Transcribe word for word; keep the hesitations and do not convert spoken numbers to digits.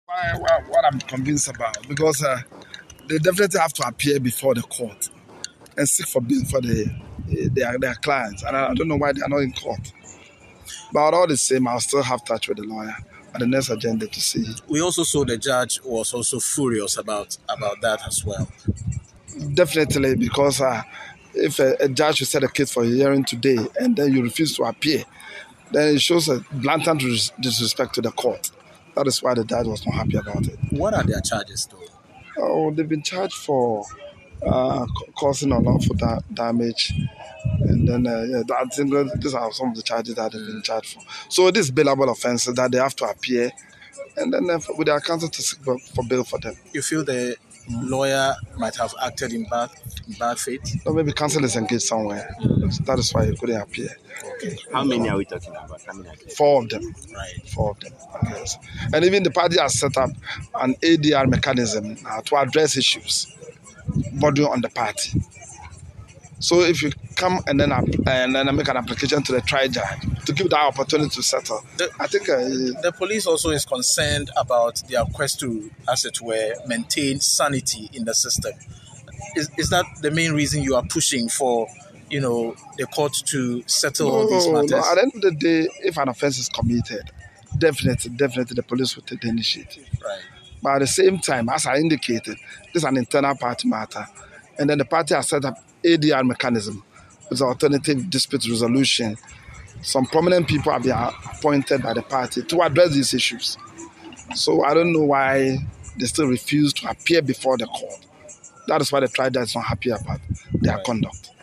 Why, why, what I'm convinced about, because uh, they definitely have to appear before the court and seek for bail for the, uh, their, their clients. And I, I don't know why they are not in court. But all the same, I'll still have touch with the lawyer at the next agenda to see. We also saw the judge was also furious about, about that as well. Definitely, because uh, if a, a judge will set a case for a hearing today and then you refuse to appear, then it shows a blatant disrespect to the court. That is why the judge was not happy about it. What are their charges, though? Oh, they've been charged for uh, causing unlawful da- damage. And then, uh, yeah, I think these are some of the charges that they've been charged for. So these bailable offences that they have to appear, and then uh, with their counsel to seek for bail for them. You feel the lawyer might have acted in bad, in bad faith? Or maybe counsel is engaged somewhere. So that is why he couldn't appear. Okay. How many are we talking about? How many Four of them. Right. Four of them. Yes. And even the party has set up an A D R mechanism uh, to address issues bordering on the party. So if you come and then and then make an application to the trial judge to give that opportunity to settle, the, I think uh, the police also is concerned about their quest to, as it were, maintain sanity in the system. Is is that the main reason you are pushing for, you know, the court to settle no, all these matters? No. At the end of the day, if an offence is committed, definitely, definitely the police will take the initiative. Right. But at the same time, as I indicated, this is an internal party matter, and then the party has set up A D R mechanism with alternative dispute resolution. Some prominent people have been appointed by the party to address these issues. So I don't know why they still refuse to appear before the court. That is why the trial judge is not happy about their right. conduct.